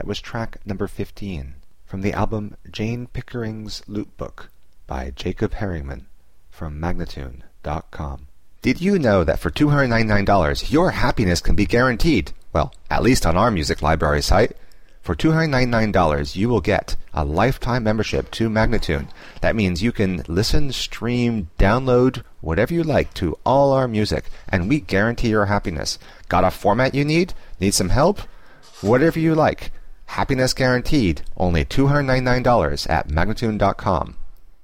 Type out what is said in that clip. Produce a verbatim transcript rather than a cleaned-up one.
was track number fifteen from the album Jane Pickering's Loot Book by Jacob Herringman from Magnatune dot com. Did you know that for two hundred ninety-nine dollars your happiness can be guaranteed? Well, at least on our music library site. For two hundred ninety-nine dollars you will get a lifetime membership to Magnatune. That means you can listen, stream, download, whatever you like to all our music, and we guarantee your happiness. Got a format you need? Need some help? Whatever you like. Happiness guaranteed. Only two hundred ninety-nine dollars at Magnatune dot com.